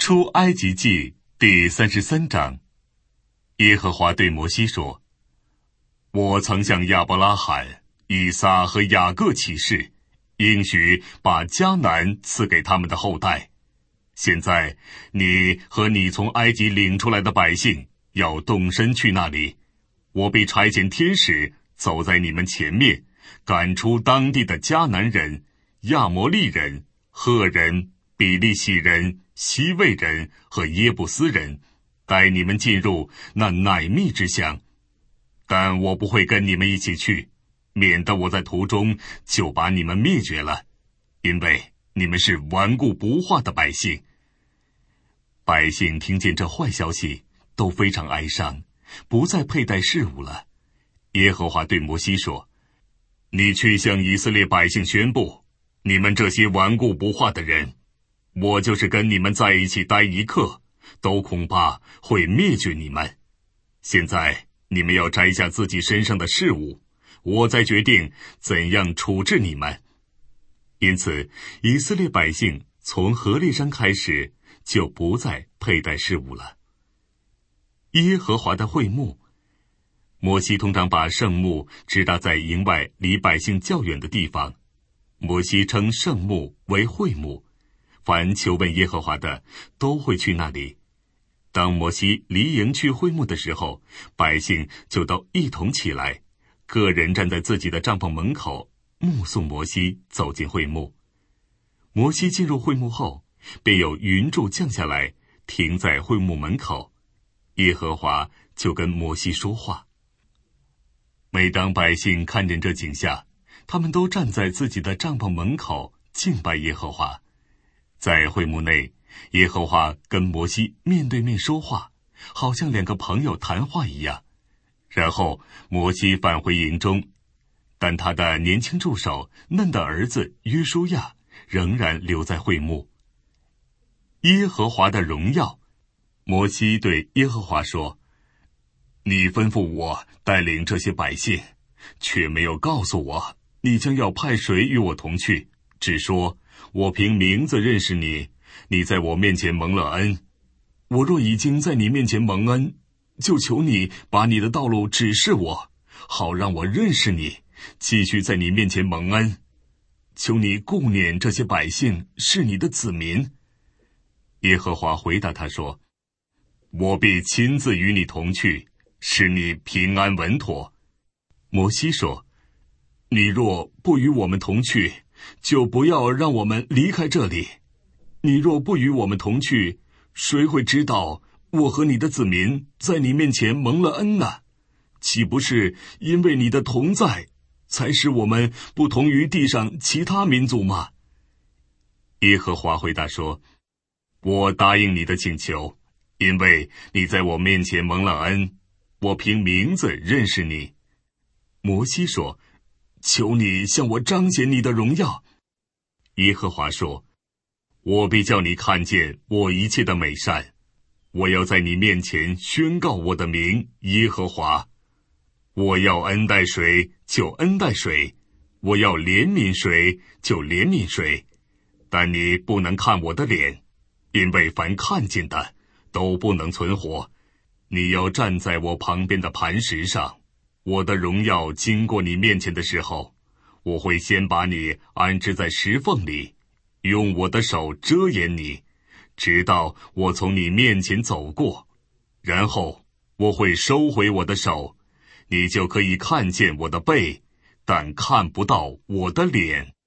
出埃及记第33章。耶和华对摩西说：我曾向亚伯拉罕、以撒和雅各起誓，应许把迦南赐给他们的后代。现在你和你从埃及领出来的百姓要动身去那里，我必差遣天使走在你们前面，赶出当地的迦南人、亚摩利人、赫人、比利洗人、西魏人和耶布斯人，带你们进入那乃密之乡。但我不会跟你们一起去，免得我在途中就把你们灭绝了，因为你们是顽固不化的百姓。百姓听见这坏消息，都非常哀伤，不再佩戴饰物了。耶和华对摩西说：你去向以色列百姓宣布，你们这些顽固不化的人，我就是跟你们在一起待一刻，都恐怕会灭绝你们。现在你们要摘下自己身上的饰物，我再决定怎样处置你们。因此，以色列百姓从何烈山开始，就不再佩戴饰物了。耶和华的会幕，摩西通常把圣幕支搭在营外离百姓较远的地方。摩西称圣幕为会幕，凡求问耶和华的，都会去那里。当摩西离营去会幕的时候，百姓就都一同起来，个人站在自己的帐篷门口，目送摩西走进会幕。摩西进入会幕后，便有云柱降下来，停在会幕门口。耶和华就跟摩西说话。每当百姓看见这景象，他们都站在自己的帐篷门口敬拜耶和华。在会幕内，耶和华跟摩西面对面说话，好像两个朋友谈话一样。然后摩西返回营中，但他的年轻助手嫩的儿子约书亚仍然留在会幕。耶和华的荣耀，摩西对耶和华说：你吩咐我带领这些百姓，却没有告诉我你将要派谁与我同去，只说我凭名字认识你，你在我面前蒙了恩。我若已经在你面前蒙恩，就求你把你的道路指示我，好让我认识你，继续在你面前蒙恩。求你顾念这些百姓是你的子民。耶和华回答他说：我必亲自与你同去，使你平安稳妥。摩西说：你若不与我们同去，就不要让我们离开这里。你若不与我们同去，谁会知道我和你的子民在你面前蒙了恩呢？岂不是因为你的同在，才使我们不同于地上其他民族吗？耶和华回答说：我答应你的请求，因为你在我面前蒙了恩，我凭名字认识你。摩西说：求你向我彰显你的荣耀。耶和华说：我必叫你看见我一切的美善，我要在你面前宣告我的名耶和华。我要恩待谁就恩待谁，我要怜悯谁就怜悯谁，但你不能看我的脸，因为凡看见的都不能存活。你要站在我旁边的磐石上，我的荣耀经过你面前的时候，我会先把你安置在石缝里，用我的手遮掩你，直到我从你面前走过，然后我会收回我的手，你就可以看见我的背，但看不到我的脸。